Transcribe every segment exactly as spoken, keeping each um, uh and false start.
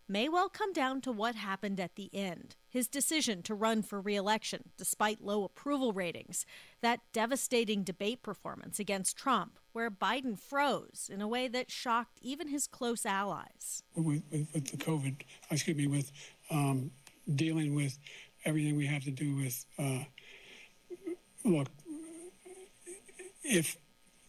may well come down to what happened at the end. His decision to run for re-election despite low approval ratings. That devastating debate performance against Trump, where Biden froze in a way that shocked even his close allies. With, with, with the COVID, excuse me, with um, dealing with everything we have to do with, uh, look, if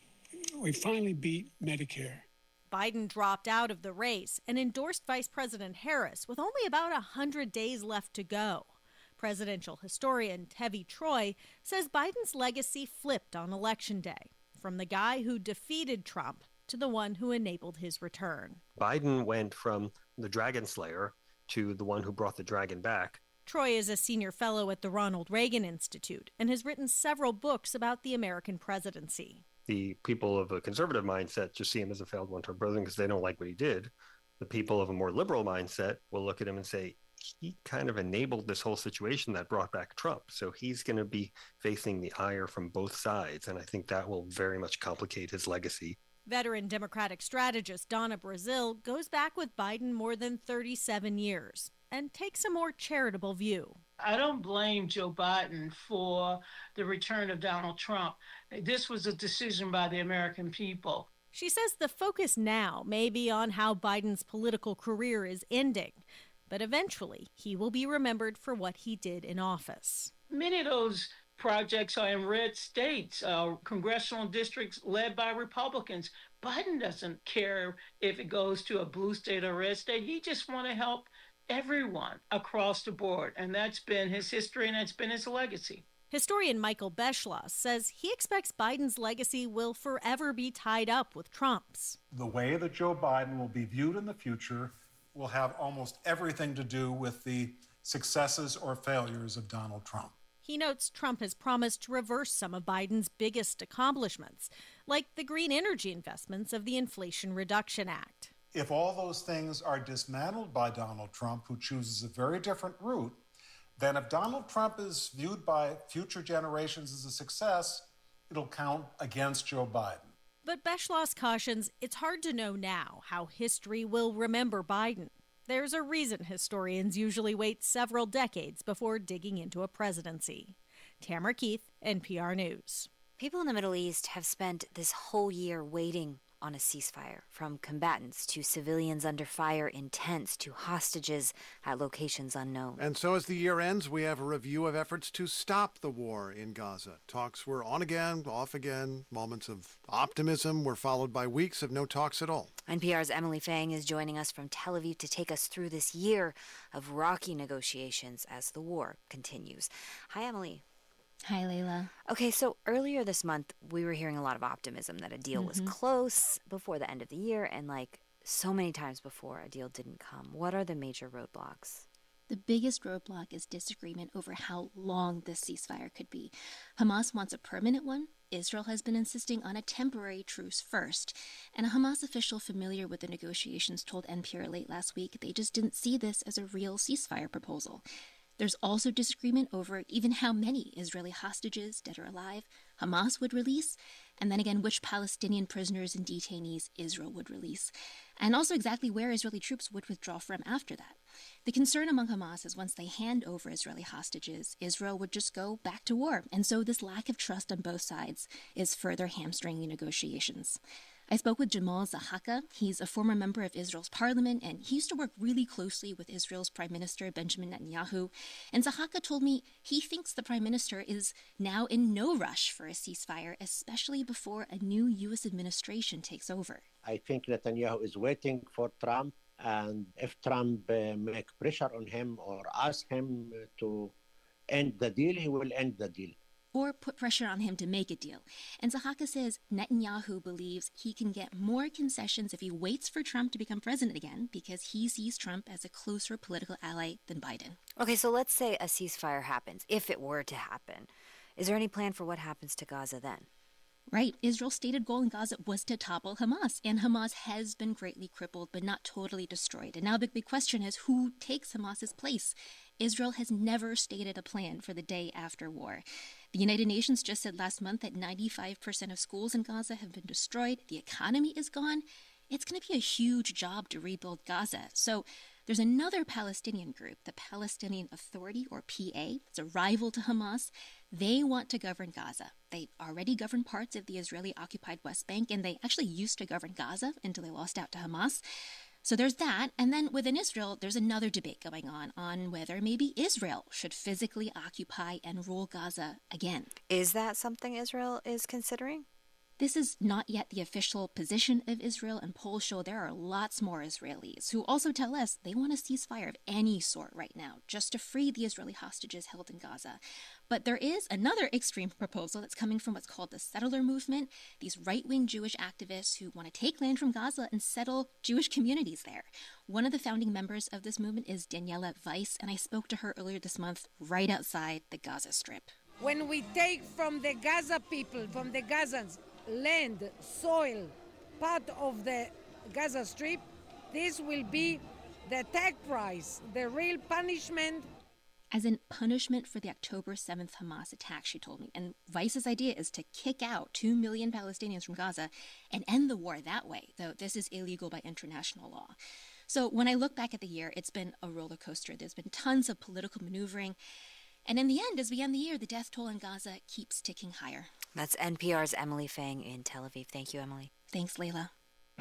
we finally beat Medicare. Biden dropped out of the race and endorsed Vice President Harris with only about one hundred days left to go. Presidential historian Tevi Troy says Biden's legacy flipped on Election Day, from the guy who defeated Trump to the one who enabled his return. Biden went from the dragon slayer to the one who brought the dragon back. Troy is a senior fellow at the Ronald Reagan Institute and has written several books about the American presidency. The people of a conservative mindset just see him as a failed one-term president because they don't like what he did. The people of a more liberal mindset will look at him and say, he kind of enabled this whole situation that brought back Trump. So he's going to be facing the ire from both sides. And I think that will very much complicate his legacy. Veteran Democratic strategist Donna Brazile goes back with Biden more than thirty-seven years and takes a more charitable view. I don't blame Joe Biden for the return of Donald Trump. This was a decision by the American people. She says the focus now may be on how Biden's political career is ending, but eventually he will be remembered for what he did in office. Many of those projects are in red states, uh, congressional districts led by Republicans. Biden doesn't care if it goes to a blue state or red state. He just wants to help everyone across the board, and that's been his history and that's been his legacy. Historian Michael Beschloss says he expects Biden's legacy will forever be tied up with Trump's. The way that Joe Biden will be viewed in the future will have almost everything to do with the successes or failures of Donald Trump. He notes Trump has promised to reverse some of Biden's biggest accomplishments, like the green energy investments of the Inflation Reduction Act. If all those things are dismantled by Donald Trump, who chooses a very different route, then if Donald Trump is viewed by future generations as a success, it'll count against Joe Biden. But Beschloss cautions it's hard to know now how history will remember Biden. There's a reason historians usually wait several decades before digging into a presidency. Tamara Keith, N P R News. People in the Middle East have spent this whole year waiting on a ceasefire, from combatants to civilians under fire in tents to hostages at locations unknown. And so as the year ends, we have a review of efforts to stop the war in Gaza. Talks were on again, off again. Moments of optimism were followed by weeks of no talks at all. N P R's Emily Fang is joining us from Tel Aviv to take us through this year of rocky negotiations as the war continues. Hi, Emily. Hi, Layla. Okay, so earlier this month, we were hearing a lot of optimism that a deal mm-hmm. was close before the end of the year, and like so many times before, a deal didn't come. What are the major roadblocks? The biggest roadblock is disagreement over how long this ceasefire could be. Hamas wants a permanent one. Israel has been insisting on a temporary truce first. And a Hamas official familiar with the negotiations told N P R late last week they just didn't see this as a real ceasefire proposal. There's also disagreement over even how many Israeli hostages, dead or alive, Hamas would release, and then again which Palestinian prisoners and detainees Israel would release, and also exactly where Israeli troops would withdraw from after that. The concern among Hamas is once they hand over Israeli hostages, Israel would just go back to war, and so this lack of trust on both sides is further hamstringing negotiations. I spoke with Jamal Zahaka. He's a former member of Israel's parliament, and he used to work really closely with Israel's Prime Minister Benjamin Netanyahu. And Zahaka told me he thinks the Prime Minister is now in no rush for a ceasefire, especially before a new U S administration takes over. I think Netanyahu is waiting for Trump, and if Trump uh, make pressure on him or ask him to end the deal, he will end the deal. Or put pressure on him to make a deal. And Zahaka says Netanyahu believes he can get more concessions if he waits for Trump to become president again, because he sees Trump as a closer political ally than Biden. Okay, so let's say a ceasefire happens, if it were to happen. Is there any plan for what happens to Gaza then? Right. Israel's stated goal in Gaza was to topple Hamas, and Hamas has been greatly crippled, but not totally destroyed. And now the big question is who takes Hamas's place? Israel has never stated a plan for the day after war. The United Nations just said last month that ninety-five percent of schools in Gaza have been destroyed. The economy is gone. It's going to be a huge job to rebuild Gaza. So There's another Palestinian group, the Palestinian Authority, or P A. It's a rival to Hamas. They want to govern Gaza. They already govern parts of the Israeli-occupied West Bank, and they actually used to govern Gaza until they lost out to Hamas. So there's that. And then within Israel, there's another debate going on on whether maybe Israel should physically occupy and rule Gaza again. Is that something Israel is considering? This is not yet the official position of Israel, and polls show there are lots more Israelis who also tell us they want a ceasefire of any sort right now, just to free the Israeli hostages held in Gaza. But there is another extreme proposal that's coming from what's called the settler movement, these right-wing Jewish activists who want to take land from Gaza and settle Jewish communities there. One of the founding members of this movement is Daniela Weiss, and I spoke to her earlier this month right outside the Gaza Strip. When we take from the Gaza people, from the Gazans, land, soil, part of the Gaza Strip, this will be the tag price, the real punishment. As in punishment for the October seventh Hamas attack, she told me. And Weiss's idea is to kick out two million Palestinians from Gaza and end the war that way, though this is illegal by international law. So when I look back at the year, it's been a roller coaster. There's been tons of political maneuvering. And in the end, as we end the year, the death toll in Gaza keeps ticking higher. That's N P R's Emily Fang in Tel Aviv. Thank you, Emily. Thanks, Layla.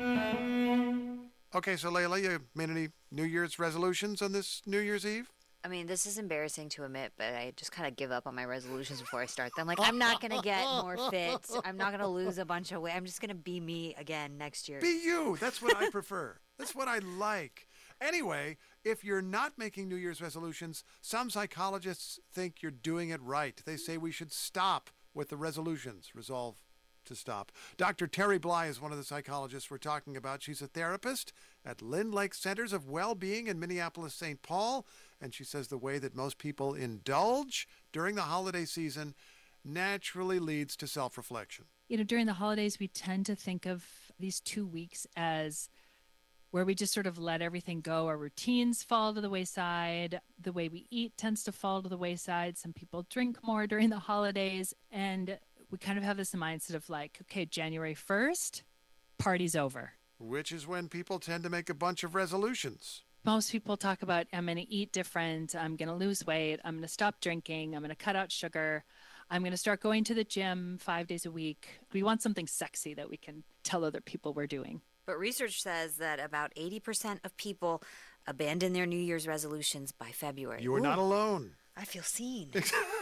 Okay, so Layla, you made any New Year's resolutions on this New Year's Eve? I mean, this is embarrassing to admit, but I just kind of give up on my resolutions before I start them. Like, I'm not going to get more fit. I'm not going to lose a bunch of weight. I'm just going to be me again next year. Be you. That's what I prefer. That's what I like. Anyway, if you're not making New Year's resolutions, some psychologists think you're doing it right. They say we should stop with the resolutions. Resolve to stop. Doctor Terry Bly is one of the psychologists we're talking about. She's a therapist at Lynn Lake Centers of Well-Being in Minneapolis, Saint Paul, and she says the way that most people indulge during the holiday season naturally leads to self-reflection. You know, during the holidays, we tend to think of these two weeks as where we just sort of let everything go. Our routines fall to the wayside. The way we eat tends to fall to the wayside. Some people drink more during the holidays. And we kind of have this mindset of like, okay, January first, party's over. Which is when people tend to make a bunch of resolutions. Most people talk about, I'm going to eat different. I'm going to lose weight. I'm going to stop drinking. I'm going to cut out sugar. I'm going to start going to the gym five days a week. We want something sexy that we can tell other people we're doing. But research says that about eighty percent of people abandon their New Year's resolutions by February. You are Ooh, not alone. I feel seen.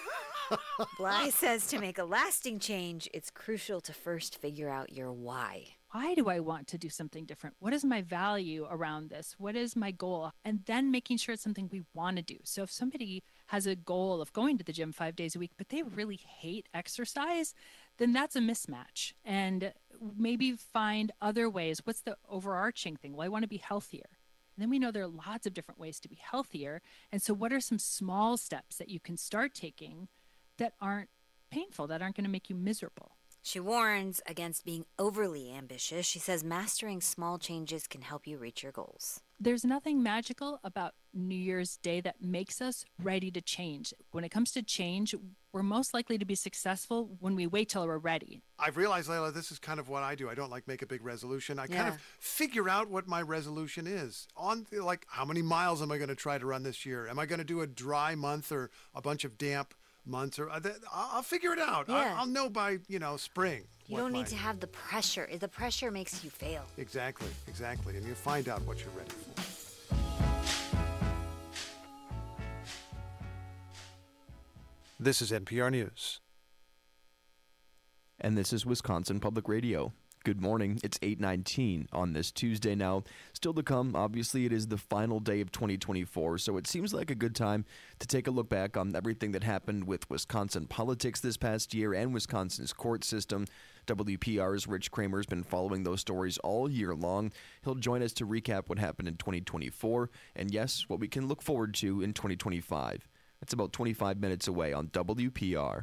Bly says to make a lasting change, it's crucial to first figure out your why. Why do I want to do something different? What is my value around this? What is my goal? And then making sure it's something we want to do. So if somebody has a goal of going to the gym five days a week, but they really hate exercise, then that's a mismatch. And maybe find other ways. What's the overarching thing? Well, I want to be healthier. And then we know there are lots of different ways to be healthier. And so what are some small steps that you can start taking that aren't painful, that aren't going to make you miserable? She warns against being overly ambitious. She says mastering small changes can help you reach your goals. There's nothing magical about New Year's Day that makes us ready to change. When it comes to change, we're most likely to be successful when we wait till we're ready. I've realized, Layla, this is kind of what I do. I don't like make a big resolution. I yeah. kind of figure out what my resolution is. On like, how many miles am I going to try to run this year? Am I going to do a dry month or a bunch of damp months? Or I'll figure it out. Yeah. I'll know by, you know, spring. You don't need to have the pressure. The pressure makes you fail. Exactly, exactly. And you find out what you're ready for. This is N P R News. And this is Wisconsin Public Radio. Good morning. It's eight nineteen on this Tuesday now. Still to come, obviously, it is the final day of twenty twenty-four, so it seems like a good time to take a look back on everything that happened with Wisconsin politics this past year and Wisconsin's court system. W P R's Rich Kramer has been following those stories all year long. He'll join us to recap what happened in twenty twenty-four and, yes, what we can look forward to in twenty twenty-five. That's about twenty-five minutes away on W P R.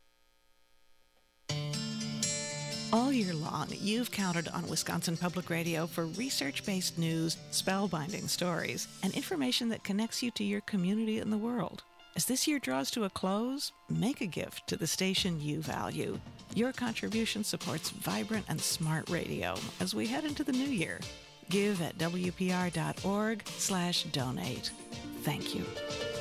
All year long, you've counted on Wisconsin Public Radio for research-based news, spellbinding stories, and information that connects you to your community and the world. As this year draws to a close, make a gift to the station you value. Your contribution supports vibrant and smart radio as we head into the new year. Give at W P R dot org slash donate. Thank you.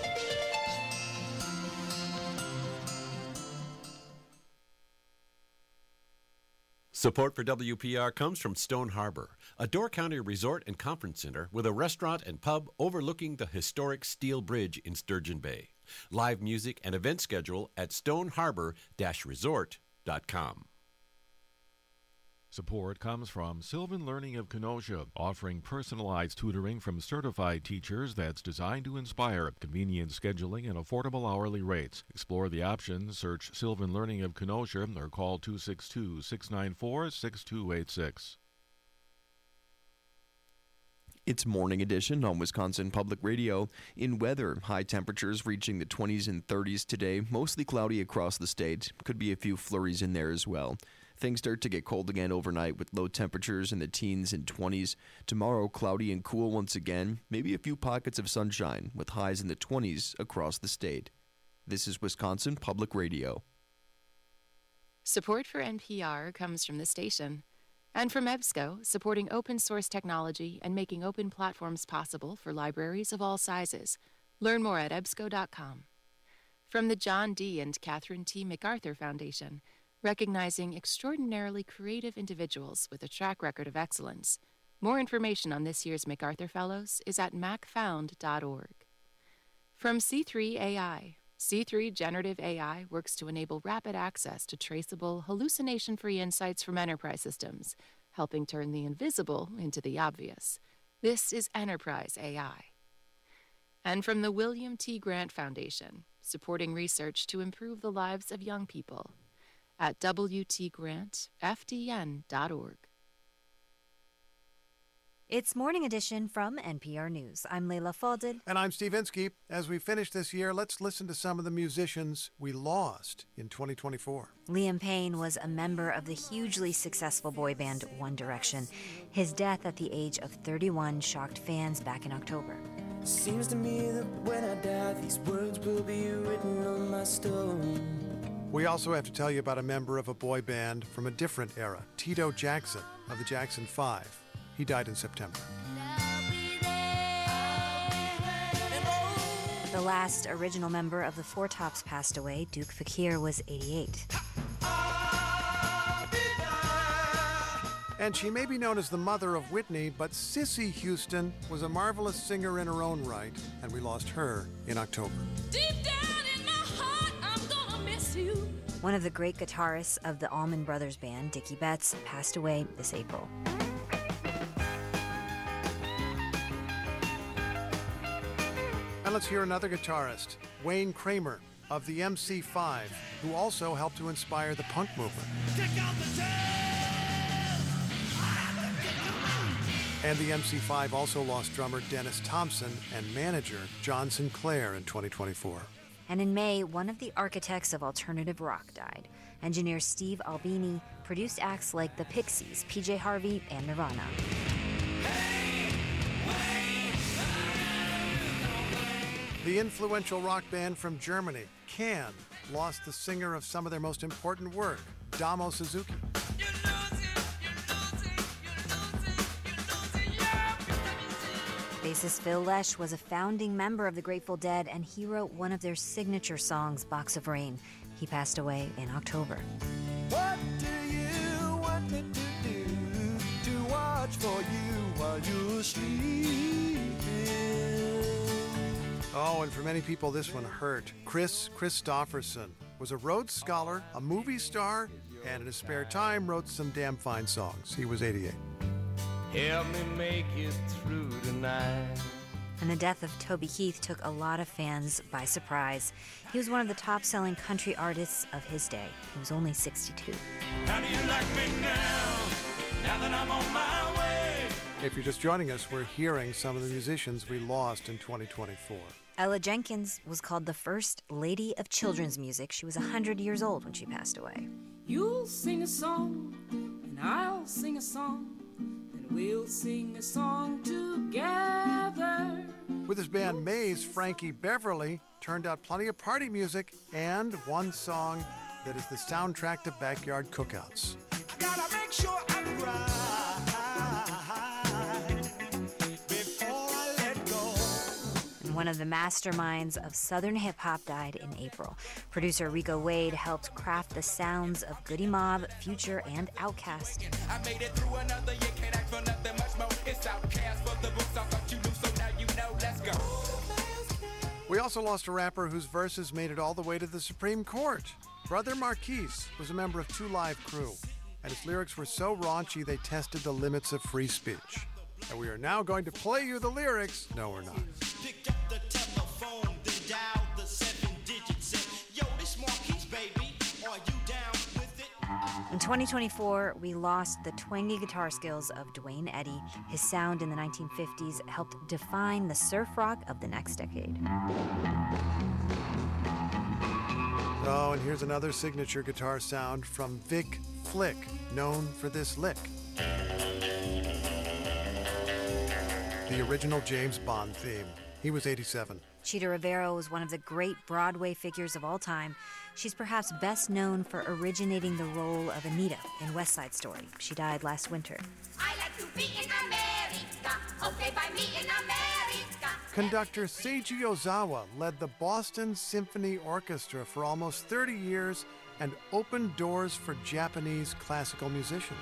Support for W P R comes from Stone Harbor, a Door County resort and conference center with a restaurant and pub overlooking the historic Steel Bridge in Sturgeon Bay. Live music and event schedule at stone harbor dash resort dot com. Support comes from Sylvan Learning of Kenosha, offering personalized tutoring from certified teachers that's designed to inspire, convenient scheduling, and affordable hourly rates. Explore the options, search Sylvan Learning of Kenosha, or call two six two, six nine four, six two eight six. It's Morning Edition on Wisconsin Public Radio. In weather, high temperatures reaching the twenties and thirties today, mostly cloudy across the state. Could be a few flurries in there as well. Things start to get cold again overnight with low temperatures in the teens and twenties. Tomorrow, cloudy and cool once again. Maybe a few pockets of sunshine with highs in the twenties across the state. This is Wisconsin Public Radio. Support for N P R comes from the station and from EBSCO, supporting open source technology and making open platforms possible for libraries of all sizes. Learn more at ebsco dot com. From the John D. and Catherine T. MacArthur Foundation, recognizing extraordinarily creative individuals with a track record of excellence. More information on this year's MacArthur Fellows is at mac found dot org. From C three A I, C three Generative A I works to enable rapid access to traceable, hallucination-free insights from enterprise systems, helping turn the invisible into the obvious. This is Enterprise A I. And from the William T. Grant Foundation, supporting research to improve the lives of young people, at w t grant f d n dot org. It's Morning Edition from N P R News. I'm Leila Fadel. And I'm Steve Inskeep. As we finish this year, let's listen to some of the musicians we lost in twenty twenty-four. Liam Payne was a member of the hugely successful boy band One Direction. His death at the age of thirty-one shocked fans back in October. Seems to me that when I die, these words will be written on my stone. We also have to tell you about a member of a boy band from a different era, Tito Jackson of the Jackson Five. He died in September. The last original member of the Four Tops passed away. Duke Fakir was eighty-eight. And she may be known as the mother of Whitney, but Cissy Houston was a marvelous singer in her own right, and we lost her in October. Deep down in my heart, I'm gonna miss you. One of the great guitarists of the Allman Brothers Band, Dickie Betts, passed away this April. And let's hear another guitarist, Wayne Kramer of the M C five, who also helped to inspire the punk movement. And the M C five also lost drummer Dennis Thompson and manager John Sinclair in twenty twenty-four. And in May, one of the architects of alternative rock died. Engineer Steve Albini produced acts like the Pixies, P J Harvey, and Nirvana. The influential rock band from Germany, Can, lost the singer of some of their most important work, Damo Suzuki. Bassist Phil Lesh was a founding member of the Grateful Dead, and he wrote one of their signature songs, Box of Rain. He passed away in October. What do you want me to do to watch for you while you're sleeping? Oh, and for many people, this one hurt. Chris Christopherson was a Rhodes Scholar, a movie star, and in his spare time wrote some damn fine songs. He was eighty-eight. Help me make it through tonight. And the death of Toby Keith took a lot of fans by surprise. He was one of the top-selling country artists of his day. He was only sixty-two. How do you like me now, now that I'm on my way? If you're just joining us, we're hearing some of the musicians we lost in twenty twenty-four. Ella Jenkins was called the first lady of children's music. She was one hundred years old when she passed away. You'll sing a song, and I'll sing a song, and we'll sing a song together. With his band Maze, Frankie Beverly turned out plenty of party music and one song that is the soundtrack to backyard cookouts. Gotta make sure I'm right. One of the masterminds of Southern hip hop died in April. Producer Rico Wade helped craft the sounds of Goody Mob, Future, and Outkast. I made it through another year, can't ask for nothing much more. It's Outkast for the books, I thought you knew, so now you know. Let's go. We also lost a rapper whose verses made it all the way to the Supreme Court. Brother Marquise was a member of Two Live Crew, and his lyrics were so raunchy they tested the limits of free speech. And we are now going to play you the lyrics. No, we're not. Pick up the telephone, then dial the seven digits. Yo, this Marquise, baby, are you down with it? In twenty twenty-four, we lost the twangy guitar skills of Dwayne Eddy. His sound in the nineteen fifties helped define the surf rock of the next decade. Oh, and here's another signature guitar sound from Vic Flick, known for this lick. The original James Bond theme. He was eighty-seven. Chita Rivera was one of the great Broadway figures of all time. She's perhaps best known for originating the role of Anita in West Side Story. She died last winter. I like to be in America, okay by me in America. Conductor Seiji Ozawa led the Boston Symphony Orchestra for almost thirty years and opened doors for Japanese classical musicians.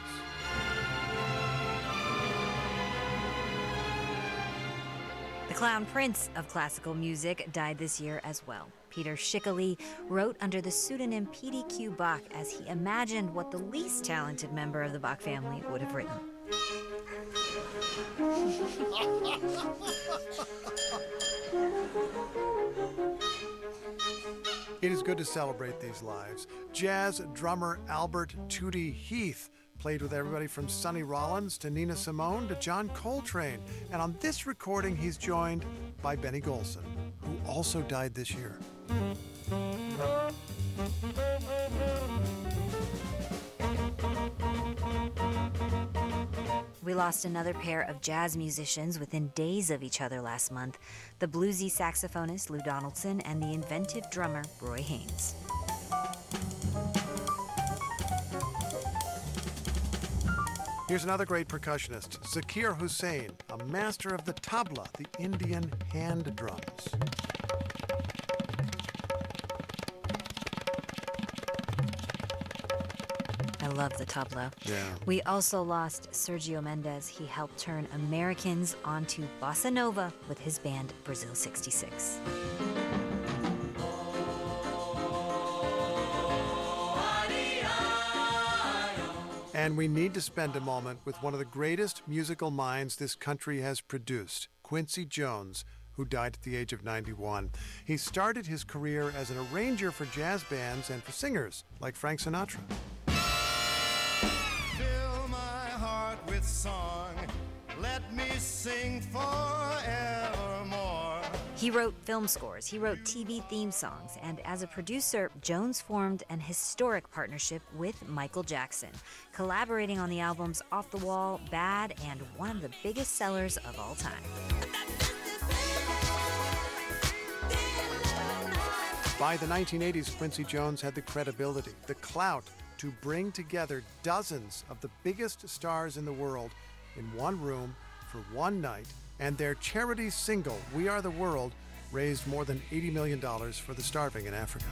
The clown prince of classical music died this year as well. Peter Schickele wrote under the pseudonym P D Q Bach as he imagined what the least talented member of the Bach family would have written. It is good to celebrate these lives. Jazz drummer Albert Tootie Heath played with everybody from Sonny Rollins to Nina Simone to John Coltrane. And on this recording, he's joined by Benny Golson, who also died this year. We lost another pair of jazz musicians within days of each other last month, the bluesy saxophonist Lou Donaldson and the inventive drummer Roy Haynes. Here's another great percussionist, Zakir Hussain, a master of the tabla, the Indian hand drums. I love the tabla. Yeah. We also lost Sergio Mendes. He helped turn Americans onto bossa nova with his band Brazil sixty-six. And we need to spend a moment with one of the greatest musical minds this country has produced, Quincy Jones, who died at the age of ninety-one. He started his career as an arranger for jazz bands and for singers like Frank Sinatra. Fill my heart with song, let me sing forevermore. He wrote film scores, he wrote T V theme songs, and as a producer, Jones formed an historic partnership with Michael Jackson, collaborating on the albums Off the Wall, Bad, and one of the biggest sellers of all time. By the nineteen eighties, Quincy Jones had the credibility, the clout to bring together dozens of the biggest stars in the world in one room for one night, and their charity single, We Are the World, raised more than eighty million dollars for the starving in Africa.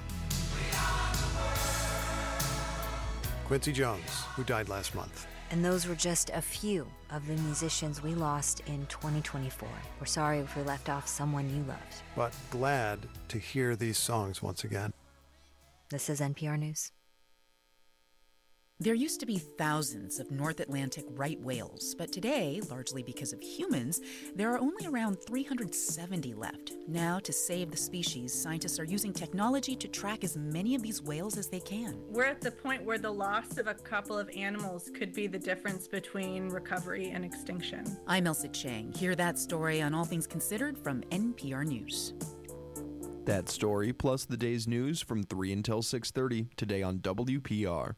Quincy Jones, who died last month. And those were just a few of the musicians we lost in twenty twenty-four. We're sorry if we left off someone you loved. But glad to hear these songs once again. This is N P R News. There used to be thousands of North Atlantic right whales, but today, largely because of humans, there are only around three hundred seventy left. Now, to save the species, scientists are using technology to track as many of these whales as they can. We're at the point where the loss of a couple of animals could be the difference between recovery and extinction. I'm Elsa Chang. Hear that story on All Things Considered from N P R News. That story, plus the day's news from three until six thirty, today on W P R.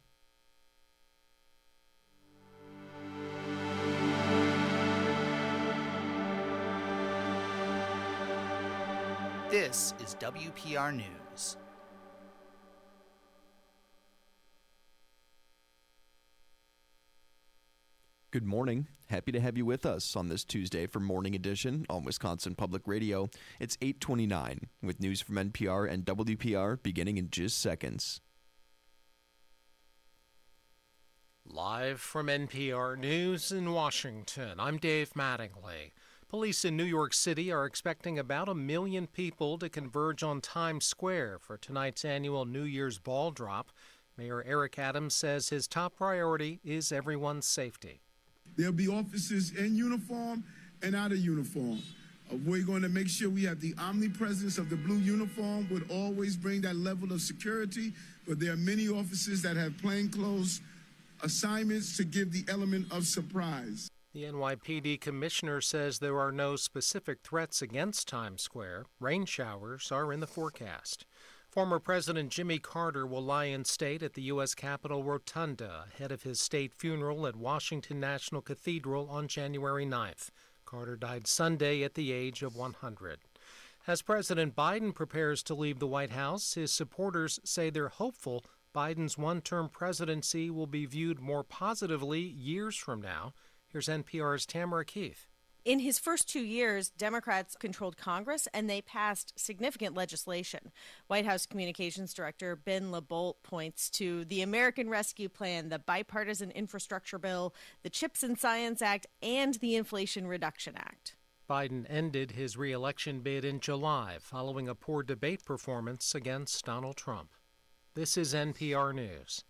This is W P R News. Good morning. Happy to have you with us on this Tuesday for Morning Edition on Wisconsin Public Radio. It's eight twenty-nine with news from N P R and W P R beginning in just seconds. Live from N P R News in Washington, I'm Dave Mattingly. Police in New York City are expecting about a million people to converge on Times Square for tonight's annual New Year's ball drop. Mayor Eric Adams says his top priority is everyone's safety. There'll be officers in uniform and out of uniform. Uh, we're going to make sure we have the omnipresence of the blue uniform, would always bring that level of security, but there are many officers that have plainclothes assignments to give the element of surprise. The N Y P D commissioner says there are no specific threats against Times Square. Rain showers are in the forecast. Former President Jimmy Carter will lie in state at the U S Capitol Rotunda ahead of his state funeral at Washington National Cathedral on January ninth. Carter died Sunday at the age of one hundred. As President Biden prepares to leave the White House, his supporters say they're hopeful Biden's one-term presidency will be viewed more positively years from now. Here's N P R's Tamara Keith. In his first two years, Democrats controlled Congress and they passed significant legislation. White House Communications Director Ben LaBolt points to the American Rescue Plan, the Bipartisan Infrastructure Bill, the CHIPS and Science Act, and the Inflation Reduction Act. Biden ended his re-election bid in July following a poor debate performance against Donald Trump. This is N P R News.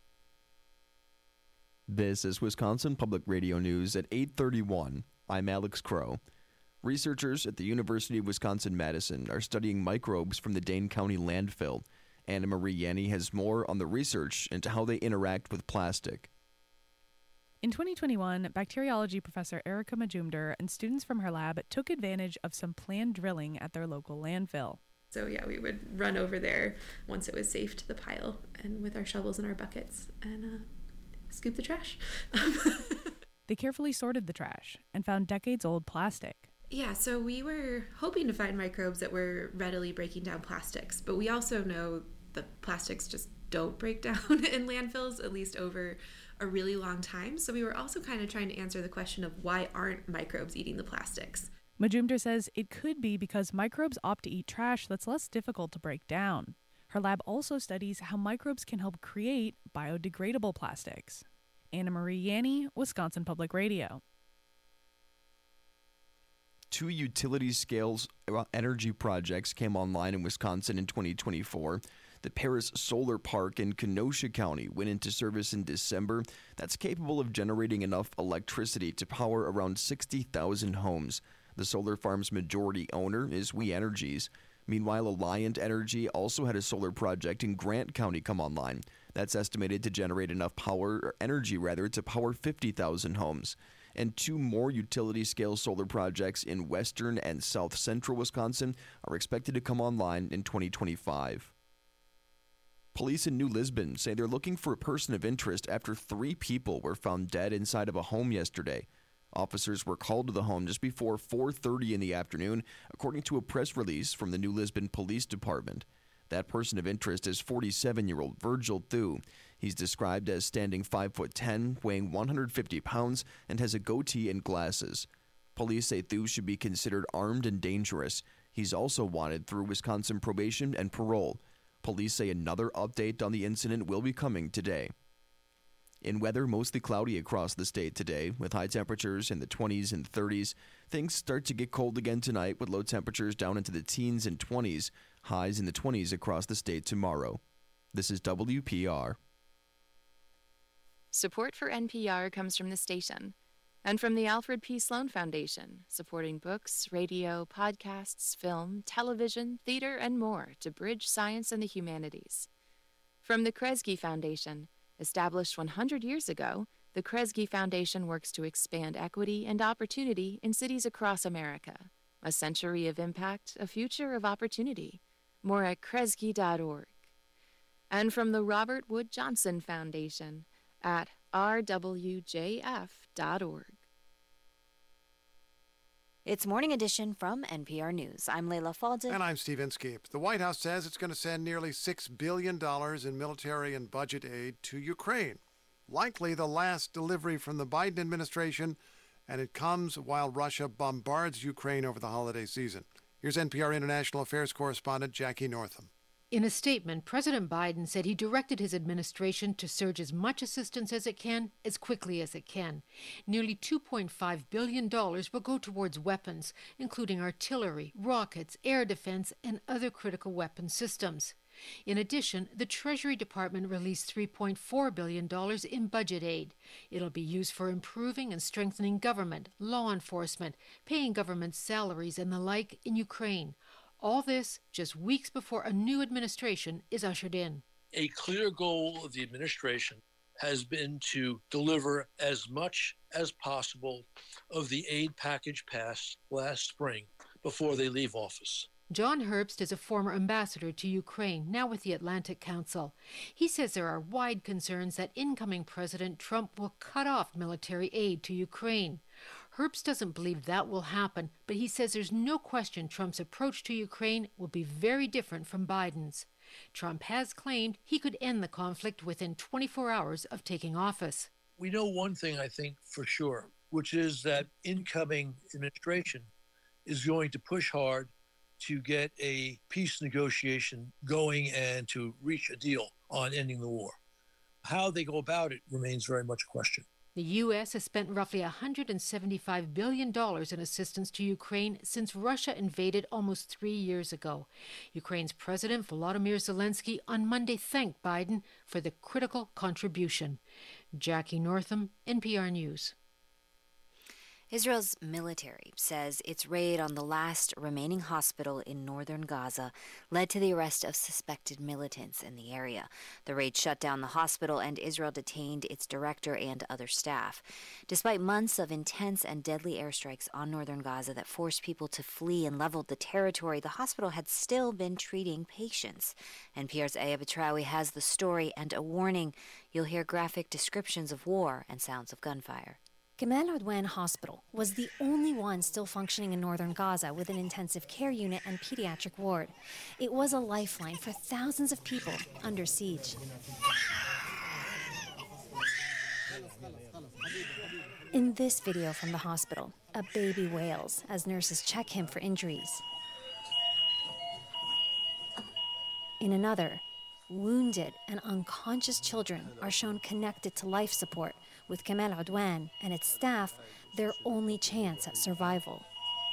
This is Wisconsin Public Radio News at eight thirty-one. I'm Alex Crow. Researchers at the University of Wisconsin-Madison are studying microbes from the Dane County landfill. Anna Marie Yanni has more on the research into how they interact with plastic. In twenty twenty-one, bacteriology professor Erica Majumder and students from her lab took advantage of some planned drilling at their local landfill. So yeah, we would run over there once it was safe to the pile and with our shovels and our buckets and uh, scoop the trash. They carefully sorted the trash and found decades-old plastic. Yeah, so we were hoping to find microbes that were readily breaking down plastics, but we also know that plastics just don't break down in landfills, at least over a really long time. So we were also kind of trying to answer the question of why aren't microbes eating the plastics? Majumder says it could be because microbes opt to eat trash that's less difficult to break down. Her lab also studies how microbes can help create biodegradable plastics. Anna Marie Yanni, Wisconsin Public Radio. Two utility-scale energy projects came online in Wisconsin in twenty twenty-four. The Paris Solar Park in Kenosha County went into service in December. That's capable of generating enough electricity to power around sixty thousand homes. The solar farm's majority owner is We Energies. Meanwhile, Alliant Energy also had a solar project in Grant County come online. That's estimated to generate enough power, or energy rather, to power fifty thousand homes. And two more utility-scale solar projects in western and south central Wisconsin are expected to come online in twenty twenty-five. Police in New Lisbon say they're looking for a person of interest after three people were found dead inside of a home yesterday. Officers were called to the home just before four thirty in the afternoon, according to a press release from the New Lisbon Police Department. That person of interest is forty-seven-year-old Virgil Thu. He's described as standing five foot ten, weighing one hundred fifty pounds, and has a goatee and glasses. Police say Thu should be considered armed and dangerous. He's also wanted through Wisconsin probation and parole. Police say another update on the incident will be coming today. In weather, mostly cloudy across the state today, with high temperatures in the twenties and thirties. Things start to get cold again tonight, with low temperatures down into the teens and twenties. Highs in the twenties across the state tomorrow. This is W P R. Support for N P R comes from the station and from the Alfred P. Sloan Foundation, supporting books, radio, podcasts, film, television, theater, and more to bridge science and the humanities. From the Kresge Foundation, established one hundred years ago, the Kresge Foundation works to expand equity and opportunity in cities across America. A century of impact, a future of opportunity. More at kresge dot org. And from the Robert Wood Johnson Foundation at r w j f dot org. It's Morning Edition from N P R News. I'm Leila Fadel. And I'm Steve Inskeep. The White House says it's going to send nearly six billion dollars in military and budget aid to Ukraine. likely the last delivery from the Biden administration, and it comes while Russia bombards Ukraine over the holiday season. Here's N P R International Affairs correspondent Jackie Northam. In a statement, President Biden said he directed his administration to surge as much assistance as it can, as quickly as it can. Nearly two point five billion dollars will go towards weapons, including artillery, rockets, air defense, and other critical weapon systems. In addition, the Treasury Department released three point four billion dollars in budget aid. It'll be used for improving and strengthening government, law enforcement, paying government salaries, and the like in Ukraine. All this just weeks before a new administration is ushered in. A clear goal of the administration has been to deliver as much as possible of the aid package passed last spring before they leave office. John Herbst is a former ambassador to Ukraine, now with the Atlantic Council. He says there are wide concerns that incoming President Trump will cut off military aid to Ukraine. Herbst doesn't believe that will happen, but he says there's no question Trump's approach to Ukraine will be very different from Biden's. Trump has claimed he could end the conflict within twenty-four hours of taking office. We know one thing, I think, for sure, which is that incoming administration is going to push hard to get a peace negotiation going and to reach a deal on ending the war. How they go about it remains very much a question. The U S has spent roughly one hundred seventy-five billion dollars in assistance to Ukraine since Russia invaded almost three years ago. Ukraine's President Volodymyr Zelensky on Monday thanked Biden for the critical contribution. Jackie Northam, N P R News. Israel's military says its raid on the last remaining hospital in northern Gaza led to the arrest of suspected militants in the area. The raid shut down the hospital, and Israel detained its director and other staff. Despite months of intense and deadly airstrikes on northern Gaza that forced people to flee and leveled the territory, the hospital had still been treating patients. N P R's Aya Betrawi has the story and a warning. You'll hear graphic descriptions of war and sounds of gunfire. Gamal Adwan Hospital was the only one still functioning in northern Gaza with an intensive care unit and pediatric ward. It was a lifeline for thousands of people under siege. In this video from the hospital, a baby wails as nurses check him for injuries. In another, wounded and unconscious children are shown connected to life support, with Gamal Adwan and its staff their only chance at survival.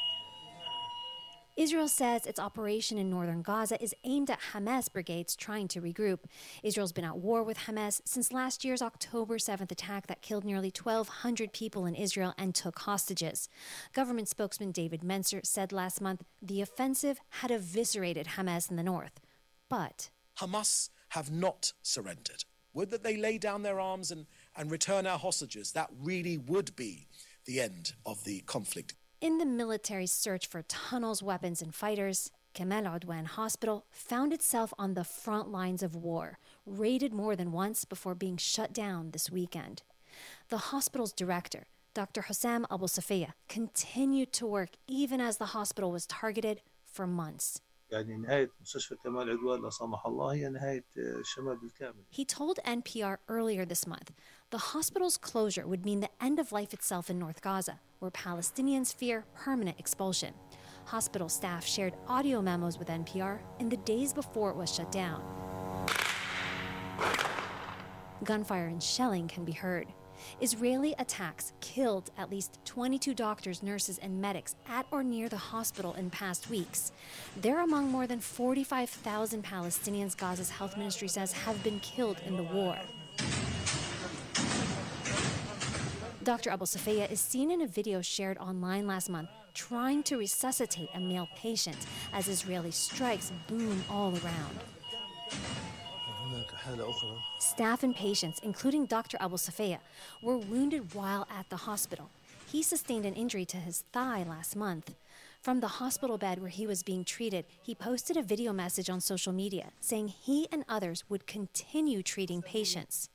Israel says its operation in northern Gaza is aimed at Hamas brigades trying to regroup. Israel's been at war with Hamas since last year's October seventh attack that killed nearly twelve hundred people in Israel and took hostages. Government spokesman David Mencer said last month the offensive had eviscerated Hamas in the north. But Hamas have not surrendered. Would that they lay down their arms and, and return our hostages. That really would be the end of the conflict. In the military's search for tunnels, weapons, and fighters, Gamal Adwan Hospital found itself on the front lines of war, raided more than once before being shut down this weekend. The hospital's director, Doctor Hossam Abu Safia, continued to work even as the hospital was targeted for months. He told N P R earlier this month the hospital's closure would mean the end of life itself in North Gaza, where Palestinians fear permanent expulsion. Hospital staff shared audio memos with N P R in the days before it was shut down. Gunfire and shelling can be heard. Israeli attacks killed at least twenty-two doctors, nurses, and medics at or near the hospital in past weeks. They're among more than forty-five thousand Palestinians Gaza's health ministry says have been killed in the war. Doctor Abu Safia is seen in a video shared online last month trying to resuscitate a male patient as Israeli strikes boom all around. Staff and patients, including Doctor Abu Safia, were wounded while at the hospital. He sustained an injury to his thigh last month. From the hospital bed where he was being treated, he posted a video message on social media saying he and others would continue treating patients.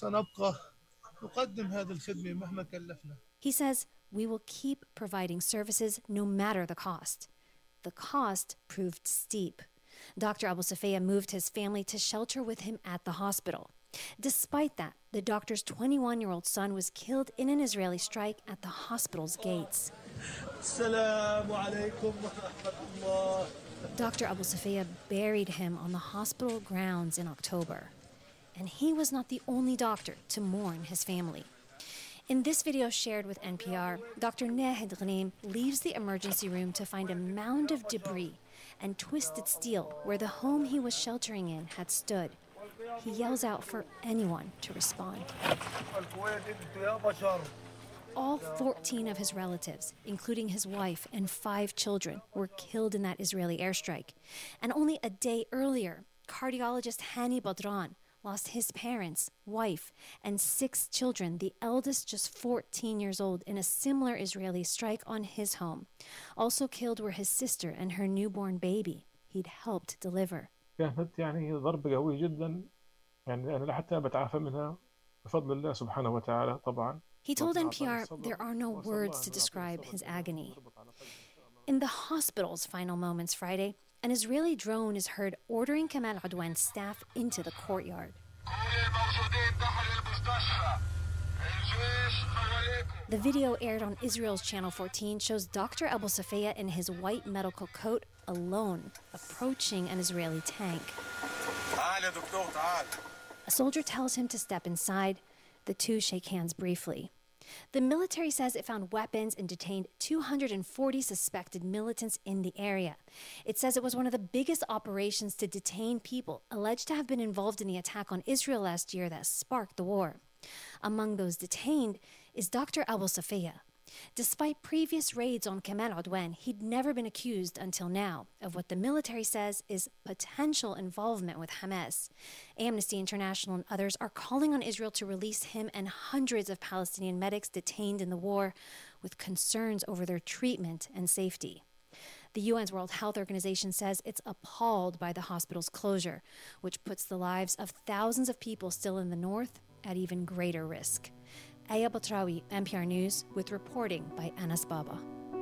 He says, "We will keep providing services no matter the cost." The cost proved steep. Doctor Abu Safia moved his family to shelter with him at the hospital. Despite that, the doctor's twenty-one-year-old son was killed in an Israeli strike at the hospital's gates. Doctor Abu Safia buried him on the hospital grounds in October. And he was not the only doctor to mourn his family. In this video shared with N P R, Doctor Nahed Ghanem leaves the emergency room to find a mound of debris and twisted steel where the home he was sheltering in had stood. He yells out for anyone to respond. All fourteen of his relatives, including his wife and five children, were killed in that Israeli airstrike. And only a day earlier, cardiologist Hani Badran lost his parents, wife, and six children, the eldest just fourteen years old, in a similar Israeli strike on his home. Also killed were his sister and her newborn baby he'd helped deliver. كانت يعني ضربة قوية جدا يعني أنا لحتى بتعافى منها بفضل الله سبحانه وتعالى طبعا. He told N P R there are no words to describe his agony. In the hospital's final moments Friday, an Israeli drone is heard ordering Kamal Adwan's staff into the courtyard. The video aired on Israel's Channel fourteen shows Doctor Abu Safia in his white medical coat alone, approaching an Israeli tank. A soldier tells him to step inside. The two shake hands briefly. The military says it found weapons and detained two hundred forty suspected militants in the area. It says it was one of the biggest operations to detain people alleged to have been involved in the attack on Israel last year that sparked the war. Among those detained is Doctor Abu Safia. Despite previous raids on Kamal Adwan, he'd never been accused until now of what the military says is potential involvement with Hamas. Amnesty International and others are calling on Israel to release him and hundreds of Palestinian medics detained in the war, with concerns over their treatment and safety. The U N's World Health Organization says it's appalled by the hospital's closure, which puts the lives of thousands of people still in the north at even greater risk. Aya Batrawi, N P R News, with reporting by Anas Baba.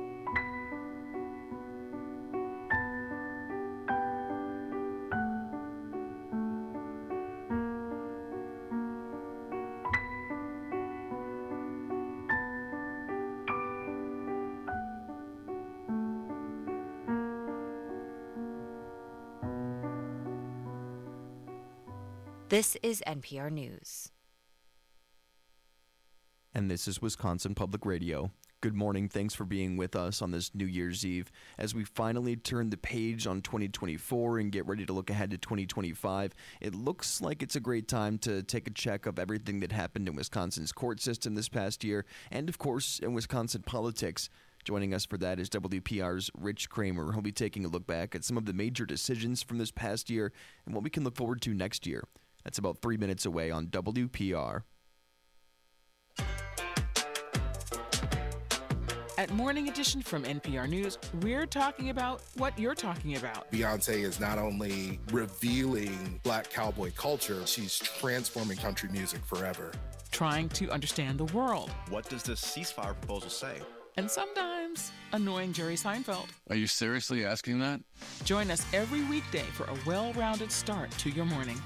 This is N P R News. And this is Wisconsin Public Radio. Good morning. Thanks for being with us on this New Year's Eve as we finally turn the page on twenty twenty-four and get ready to look ahead to twenty twenty-five. It looks like it's a great time to take a check of everything that happened in Wisconsin's court system this past year and, of course, in Wisconsin politics. Joining us for that is W P R's Rich Kramer. He'll be taking a look back at some of the major decisions from this past year and what we can look forward to next year. That's about three minutes away on W P R. At Morning Edition from N P R News, we're talking about what you're talking about. Beyonce is not only revealing Black cowboy culture, she's transforming country music forever. Trying to understand the world. What does this ceasefire proposal say? And sometimes annoying Jerry Seinfeld. Are you seriously asking that? Join us every weekday for a well-rounded start to your morning.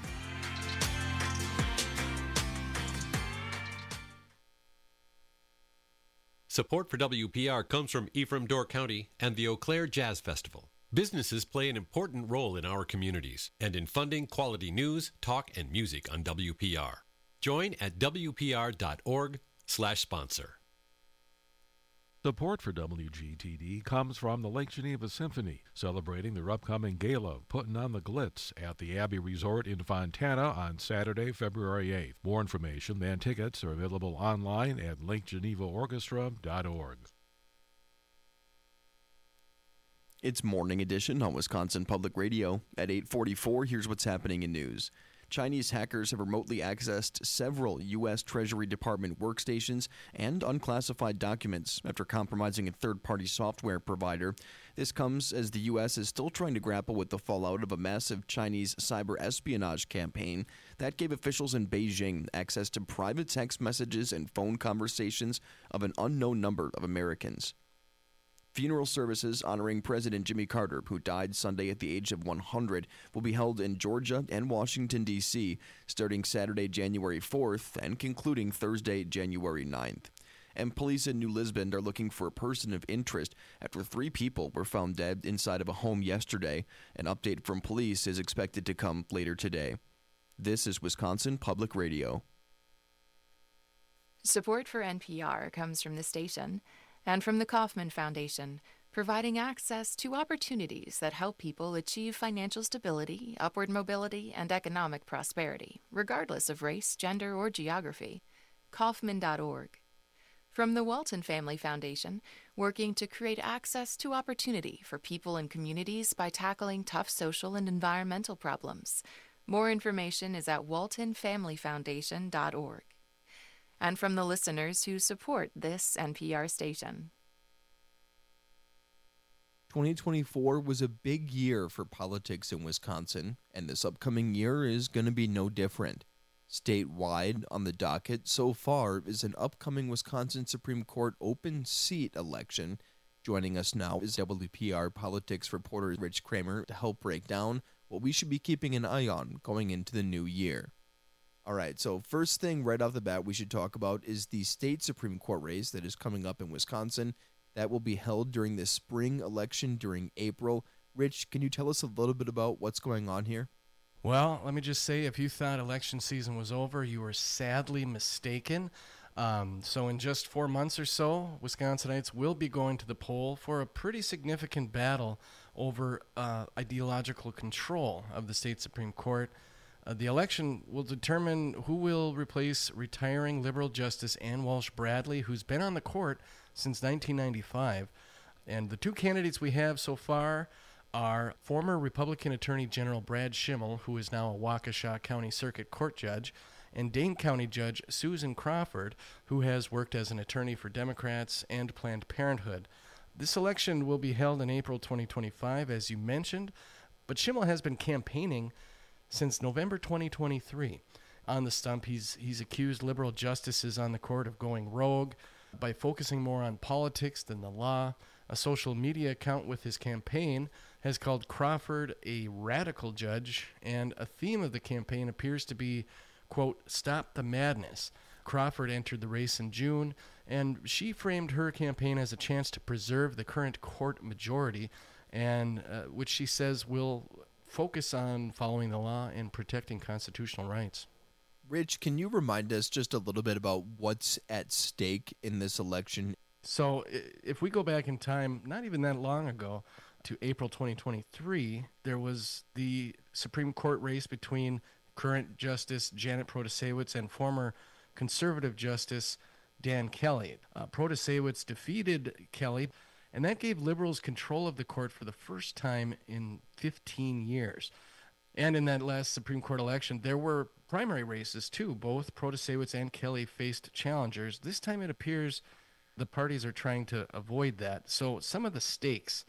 Support for W P R comes from Ephraim Door County and the Eau Claire Jazz Festival. Businesses play an important role in our communities and in funding quality news, talk, and music on W P R. Join at W P R dot org slash sponsor. Support for W G T D comes from the Lake Geneva Symphony, celebrating their upcoming gala, Putting on the Glitz, at the Abbey Resort in Fontana on Saturday, February eighth. More information and tickets are available online at lake geneva orchestra dot org. It's Morning Edition on Wisconsin Public Radio. At eight forty-four, here's what's happening in news. Chinese hackers have remotely accessed several U S Treasury Department workstations and unclassified documents after compromising a third-party software provider. This comes as the U S is still trying to grapple with the fallout of a massive Chinese cyber espionage campaign that gave officials in Beijing access to private text messages and phone conversations of an unknown number of Americans. Funeral services honoring President Jimmy Carter, who died Sunday at the age of one hundred, will be held in Georgia and Washington, D C, starting Saturday, January fourth, and concluding Thursday, January ninth. And police in New Lisbon are looking for a person of interest after three people were found dead inside of a home yesterday. An update from police is expected to come later today. This is Wisconsin Public Radio. Support for N P R comes from the station and from the Kauffman Foundation, providing access to opportunities that help people achieve financial stability, upward mobility, and economic prosperity, regardless of race, gender, or geography. Kauffman dot org. From the Walton Family Foundation, working to create access to opportunity for people and communities by tackling tough social and environmental problems. More information is at walton family foundation dot org. And from the listeners who support this N P R station. twenty twenty-four was a big year for politics in Wisconsin, and this upcoming year is going to be no different. Statewide on the docket so far is an upcoming Wisconsin Supreme Court open seat election. Joining us now is W P R politics reporter Rich Kramer to help break down what we should be keeping an eye on going into the new year. All right, so first thing right off the bat we should talk about is the state Supreme Court race that is coming up in Wisconsin. That will be held during the spring election during April. Rich, can you tell us a little bit about what's going on here? Well, let me just say, if you thought election season was over, you were sadly mistaken. Um, so in just four months or so, Wisconsinites will be going to the poll for a pretty significant battle over uh, ideological control of the state Supreme Court. Uh, the election will determine who will replace retiring liberal Justice Ann Walsh Bradley, who's been on the court since nineteen ninety-five. And the two candidates we have so far are former Republican Attorney General Brad Schimel, who is now a Waukesha County Circuit Court judge, and Dane County Judge Susan Crawford, who has worked as an attorney for Democrats and Planned Parenthood. This election will be held in April twenty twenty-five, as you mentioned, but Schimel has been campaigning since November twenty twenty-three. On the stump, he's he's accused liberal justices on the court of going rogue by focusing more on politics than the law. A social media account with his campaign has called Crawford a radical judge, and a theme of the campaign appears to be, quote, "Stop the madness." Crawford entered the race in June, and she framed her campaign as a chance to preserve the current court majority, and uh, which she says will focus on following the law and protecting constitutional rights. Rich, can you remind us just a little bit about what's at stake in this election? So if we go back in time, not even that long ago, to April twenty twenty-three, there was the Supreme Court race between current Justice Janet Protasewicz and former conservative Justice Dan Kelly. Uh, Protasewicz defeated Kelly, and that gave liberals control of the court for the first time in fifteen years. And in that last Supreme Court election, there were primary races too. Both Protasewicz and Kelly faced challengers. This time it appears the parties are trying to avoid that. So some of the stakes,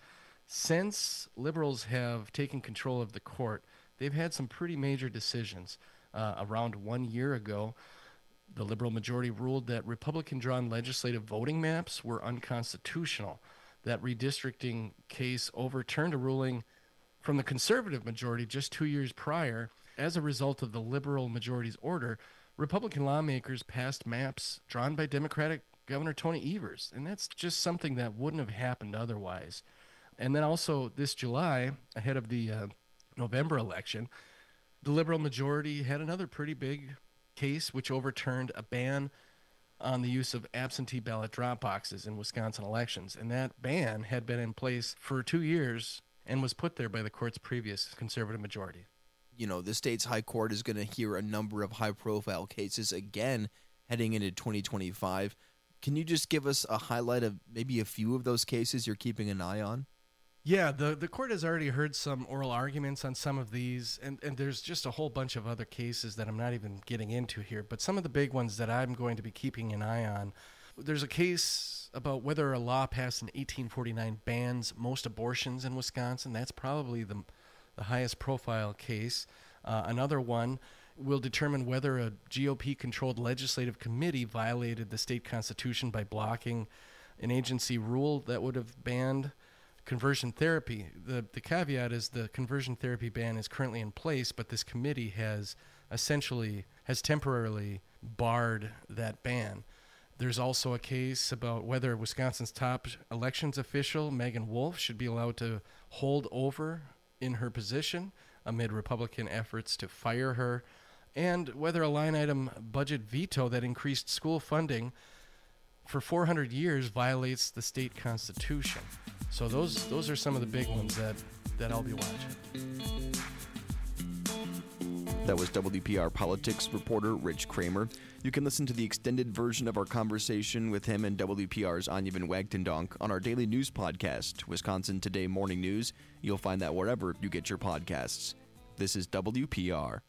since liberals have taken control of the court, they've had some pretty major decisions. Uh, around one year ago, the liberal majority ruled that Republican-drawn legislative voting maps were unconstitutional. That redistricting case overturned a ruling from the conservative majority just two years prior. As a result of the liberal majority's order, Republican lawmakers passed maps drawn by Democratic Governor Tony Evers, and that's just something that wouldn't have happened otherwise. And then also this July, ahead of the uh, November election, the liberal majority had another pretty big case which overturned a ban on the use of absentee ballot drop boxes in Wisconsin elections. And that ban had been in place for two years and was put there by the court's previous conservative majority. You know, the state's high court is going to hear a number of high-profile cases again heading into twenty twenty-five. Can you just give us a highlight of maybe a few of those cases you're keeping an eye on? Yeah, the, the court has already heard some oral arguments on some of these, and, and there's just a whole bunch of other cases that I'm not even getting into here. But some of the big ones that I'm going to be keeping an eye on, there's a case about whether a law passed in eighteen forty-nine bans most abortions in Wisconsin. That's probably the, the highest profile case. Uh, another one will determine whether a G O P-controlled legislative committee violated the state constitution by blocking an agency rule that would have banned conversion therapy. The, the caveat is the conversion therapy ban is currently in place, but this committee has essentially, has temporarily barred that ban. There's also a case about whether Wisconsin's top elections official, Megan Wolf, should be allowed to hold over in her position amid Republican efforts to fire her, and whether a line item budget veto that increased school funding for four hundred years violates the state constitution. So those those are some of the big ones that, that I'll be watching. That was W P R politics reporter Rich Kramer. You can listen to the extended version of our conversation with him and W P R's Anja van Wagtendonk on our daily news podcast, Wisconsin Today Morning News. You'll find that wherever you get your podcasts. This is W P R.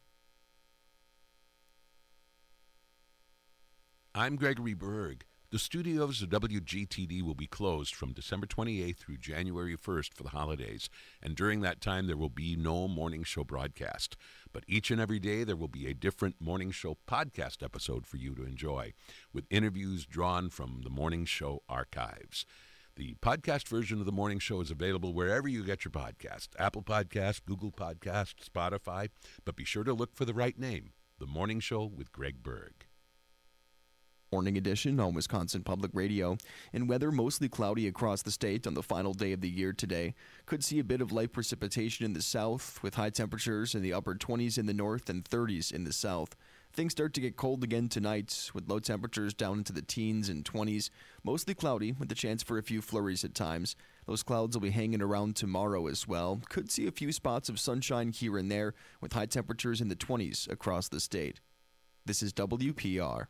I'm Gregory Berg. The studios of W G T D will be closed from December twenty-eighth through January first for the holidays, and during that time there will be no morning show broadcast. But each and every day there will be a different morning show podcast episode for you to enjoy, with interviews drawn from the morning show archives. The podcast version of the morning show is available wherever you get your podcast, Apple Podcasts, Google Podcasts, Spotify, but be sure to look for the right name, The Morning Show with Greg Berg. Morning edition on Wisconsin Public Radio. And weather mostly cloudy across the state on the final day of the year today. Could see a bit of light precipitation in the south, with high temperatures in the upper twenties in the north and thirties in the south. Things start to get cold again tonight, with low temperatures down into the teens and twenties. Mostly cloudy, with a chance for a few flurries at times. Those clouds will be hanging around tomorrow as well. Could see a few spots of sunshine here and there, with high temperatures in the twenties across the state. This is W P R.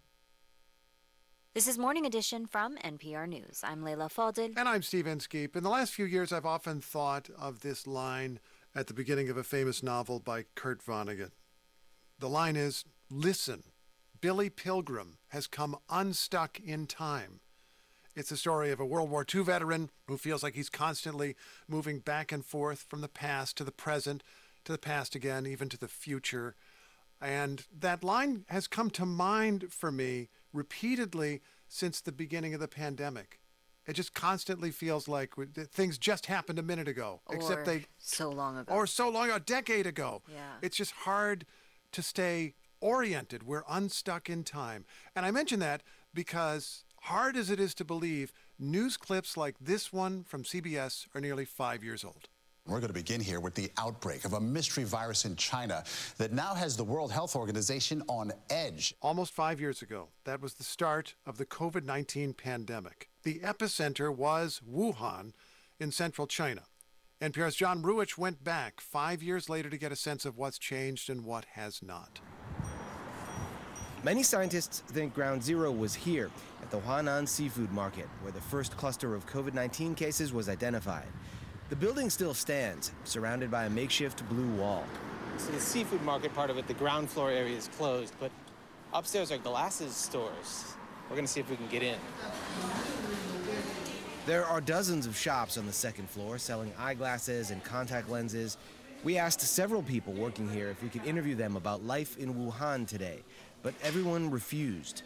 This is Morning Edition from N P R News. I'm Leila Fadel. And I'm Steve Inskeep. In the last few years, I've often thought of this line at the beginning of a famous novel by Kurt Vonnegut. The line is, "Listen, Billy Pilgrim has come unstuck in time." It's the story of a World War Two veteran who feels like he's constantly moving back and forth from the past to the present, to the past again, even to the future. And that line has come to mind for me repeatedly since the beginning of the pandemic. It just constantly feels like things just happened a minute ago. Or except they so long ago. Or so long ago, a decade ago. Yeah. It's just hard to stay oriented. We're unstuck in time. And I mention that because, hard as it is to believe, news clips like this one from C B S are nearly five years old. We're going to begin here with the outbreak of a mystery virus in China that now has the World Health Organization on edge. Almost five years ago, that was the start of the COVID nineteen pandemic. The epicenter was Wuhan in central China. N P R's John Ruwitch went back five years later to get a sense of what's changed and what has not. Many scientists think ground zero was here at the Huanan Seafood Market, where the first cluster of COVID nineteen cases was identified. The building still stands, surrounded by a makeshift blue wall. So the seafood market part of it, the ground floor area is closed, but upstairs are glasses stores. We're going to see if we can get in. There are dozens of shops on the second floor selling eyeglasses and contact lenses. We asked several people working here if we could interview them about life in Wuhan today, but everyone refused.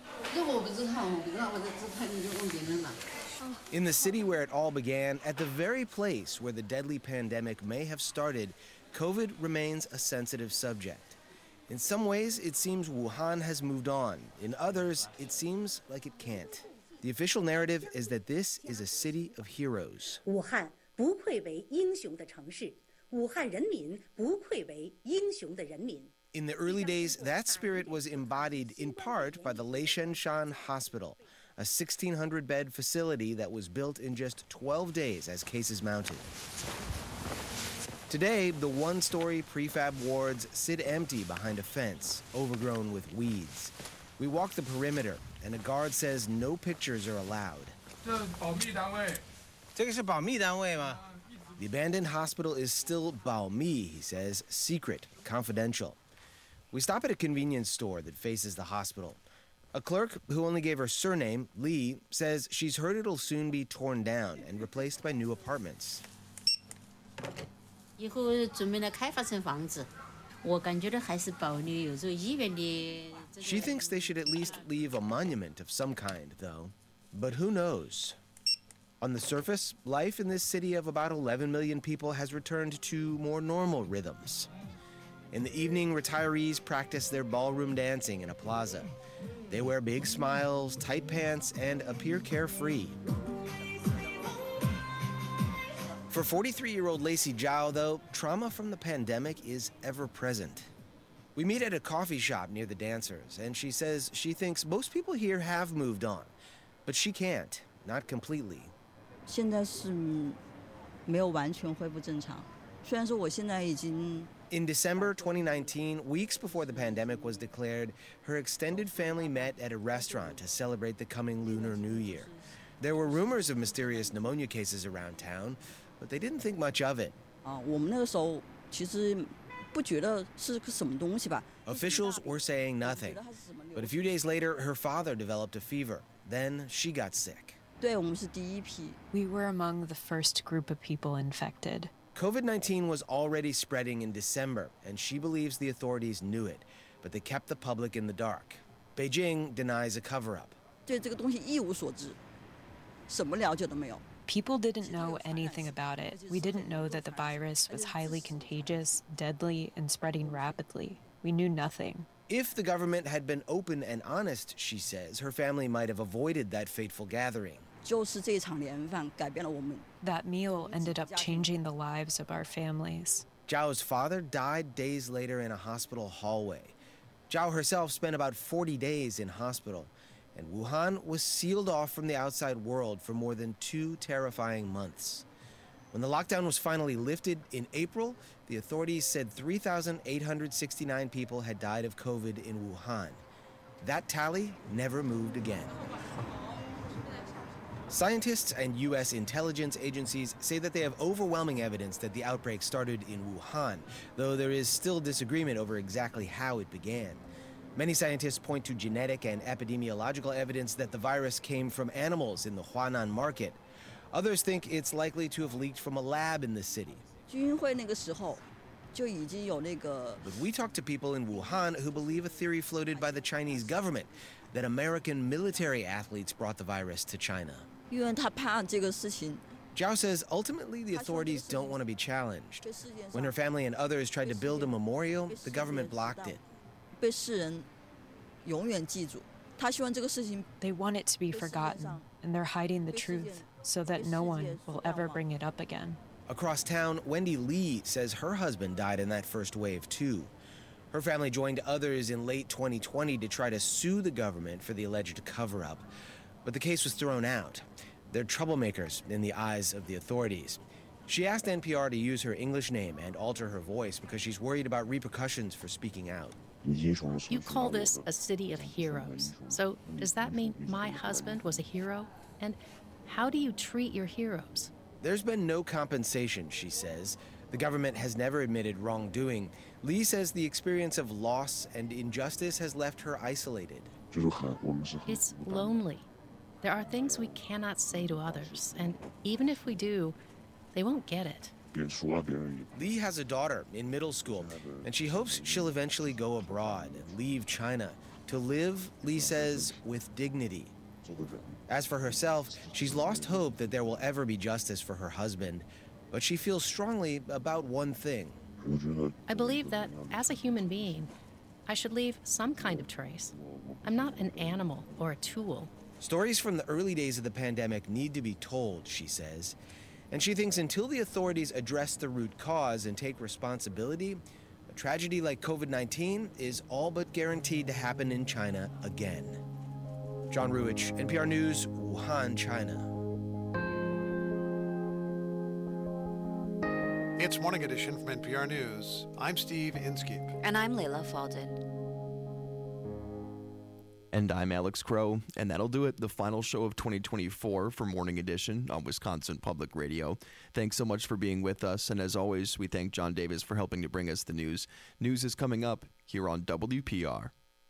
In the city where it all began, at the very place where the deadly pandemic may have started, COVID remains a sensitive subject. In some ways, it seems Wuhan has moved on. In others, it seems like it can't. The official narrative is that this is a city of heroes. 武汉不愧为英雄的城市，武汉人民不愧为英雄的人民。 In the early days, that spirit was embodied in part by the Leishenshan Hospital, a sixteen hundred bed facility that was built in just twelve days as cases mounted. Today, the one-story prefab wards sit empty behind a fence, overgrown with weeds. We walk the perimeter, and a guard says no pictures are allowed. The abandoned hospital is still Baomi, he says, secret, confidential. We stop at a convenience store that faces the hospital. A clerk, who only gave her surname, Lee, says she's heard it'll soon be torn down and replaced by new apartments. She thinks they should at least leave a monument of some kind, though. But who knows? On the surface, life in this city of about eleven million people has returned to more normal rhythms. In the evening, retirees practice their ballroom dancing in a plaza. They wear big smiles, tight pants, and appear carefree. For forty-three-year-old Lacey Zhao, though, trauma from the pandemic is ever present. We meet at a coffee shop near the dancers, and she says she thinks most people here have moved on, but she can't, not completely. 现在是没有完全恢复正常。虽然说我现在已经 In December twenty nineteen, weeks before the pandemic was declared, her extended family met at a restaurant to celebrate the coming Lunar New Year. There were rumors of mysterious pneumonia cases around town, but they didn't think much of it. 啊，我们那个时候其实不觉得是个什么东西吧。 Officials were saying nothing, but a few days later, her father developed a fever. Then she got sick. 对，我们是第一批。 We were among the first group of people infected. COVID nineteen was already spreading in December, and she believes the authorities knew it, but they kept the public in the dark. Beijing denies a cover-up. 对这个东西一无所知，什么了解都没有。 People didn't know anything about it. We didn't know that the virus was highly contagious, deadly, and spreading rapidly. We knew nothing. If the government had been open and honest, she says, her family might have avoided that fateful gathering. 就是这场年饭改变了我们。 That meal ended up changing the lives of our families. Zhao's father died days later in a hospital hallway. Zhao herself spent about forty days in hospital, and Wuhan was sealed off from the outside world for more than two terrifying months. When the lockdown was finally lifted in April, the authorities said three thousand eight hundred sixty-nine people had died of COVID in Wuhan. That tally never moved again. Scientists and U S intelligence agencies say that they have overwhelming evidence that the outbreak started in Wuhan, though there is still disagreement over exactly how it began. Many scientists point to genetic and epidemiological evidence that the virus came from animals in the Huanan market. Others think it's likely to have leaked from a lab in the city. 军会那个时候就已经有那个。 But we talked to people in Wuhan who believe a theory floated by the Chinese government that American military athletes brought the virus to China. 因为他怕这个事情。 Zhao says ultimately the authorities don't want to be challenged. When her family and others tried to build a memorial, the government blocked it. 被世人永远记住，他希望这个事情。 They want it to be forgotten, and they're hiding the truth so that no one will ever bring it up again. Across town, Wendy Lee says her husband died in that first wave too. Her family joined others in late twenty twenty to try to sue the government for the alleged cover-up, but the case was thrown out. They're troublemakers in the eyes of the authorities. She asked N P R to use her English name and alter her voice because she's worried about repercussions for speaking out. You call this a city of heroes. So does that mean my husband was a hero? And how do you treat your heroes? There's been no compensation, she says. The government has never admitted wrongdoing. Lee says the experience of loss and injustice has left her isolated. It's lonely. There are things we cannot say to others, and even if we do, they won't get it. Lee has a daughter in middle school, and she hopes she'll eventually go abroad and leave China to live, Lee says, with dignity. As for herself, she's lost hope that there will ever be justice for her husband, but she feels strongly about one thing. I believe that, as a human being, I should leave some kind of trace. I'm not an animal or a tool. Stories from the early days of the pandemic need to be told, she says. And she thinks until the authorities address the root cause and take responsibility, a tragedy like COVID nineteen is all but guaranteed to happen in China again. John Ruich, N P R News, Wuhan, China. It's Morning Edition from N P R News. I'm Steve Inskeep. And I'm Layla Falden. And I'm Alex Crow, and that'll do it, the final show of twenty twenty-four for Morning Edition on Wisconsin Public Radio. Thanks so much for being with us, and as always, we thank John Davis for helping to bring us the news. News is coming up here on W P R.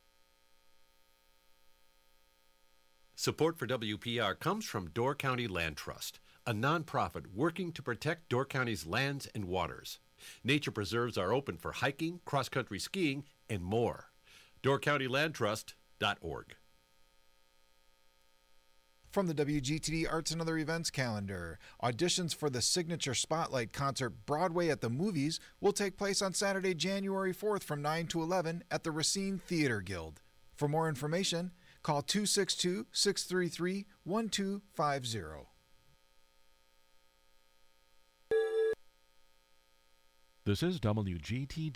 Support for W P R comes from Door County Land Trust, a nonprofit working to protect Door County's lands and waters. Nature preserves are open for hiking, cross-country skiing, and more. Door County Land Trust dot org. From the W G T D Arts and Other Events calendar, auditions for the signature Spotlight concert Broadway at the Movies will take place on Saturday, January fourth from nine to eleven at the Racine Theater Guild. For more information, call two six two, six three three, one two five zero. This is W G T D.